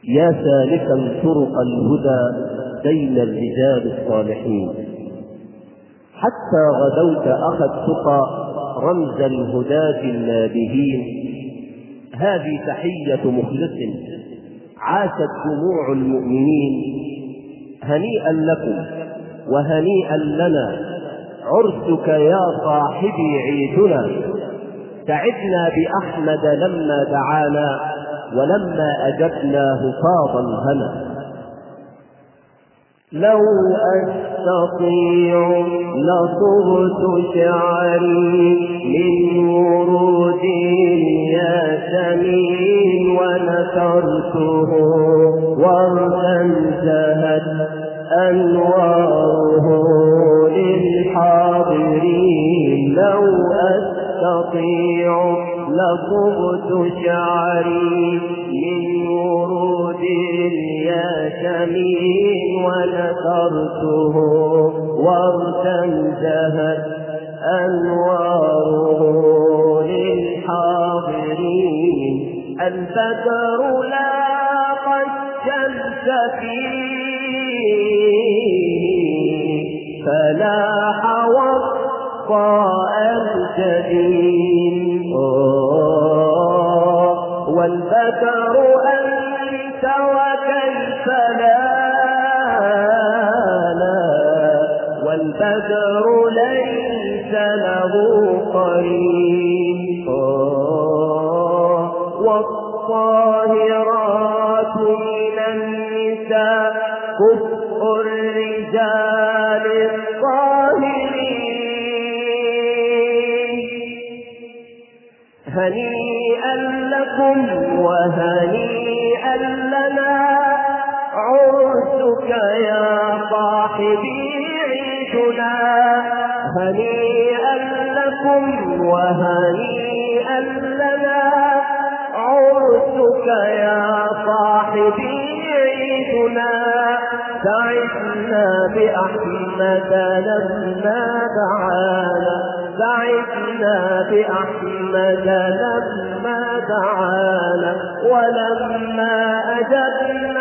يا سالكا طرق الهدى بين الرجال الصالحين، حتى غدوت أخا التقى رمز الهداة النابهين. هذه تحية مخلص عاشت دموع المؤمنين. هنيئا لكم وهنيئا لنا عرسك يا صاحبي عيدنا. سعدنا بأحمد لما دعانا ولما أجبناه فاض الهنا. لو أستطيع لصغت شعري من ورود ياسمين ونثرته وردا انتهت أنواره للحاضرين. لو أستطيع لصغت شعري من ورود الياسمين ونثرته وردا انتهت أنواره للحاضرين. البدر لاق الشمس فيه فلاح وضاء الجبين. والبدر أنت وكيف لا والبدر ليس له قرين. والطاهرات من النساء كفء الرجال الطاهرين. هنيئا لكم وهنيئا لنا عرسك يا صاحبي عيدنا. هنيئا لكم وهنيئا لنا عرسك يا صاحبي عيدنا. سعدنا بأحمد لما دعانا سعدنا بأحمد لما دعانا ولما أجبنا